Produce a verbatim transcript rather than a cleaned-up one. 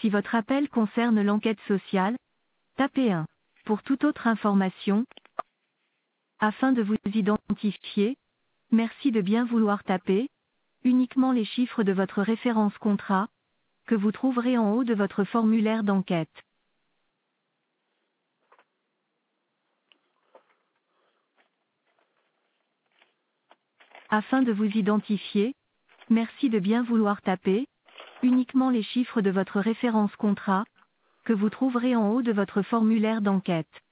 Si votre appel concerne l'enquête sociale, tapez un. Pour toute autre information, afin de vous identifier, merci de bien vouloir taper uniquement les chiffres de votre référence contrat, que vous trouverez en haut de votre formulaire d'enquête. Afin de vous identifier, merci de bien vouloir taper uniquement les chiffres de votre référence contrat, que vous trouverez en haut de votre formulaire d'enquête.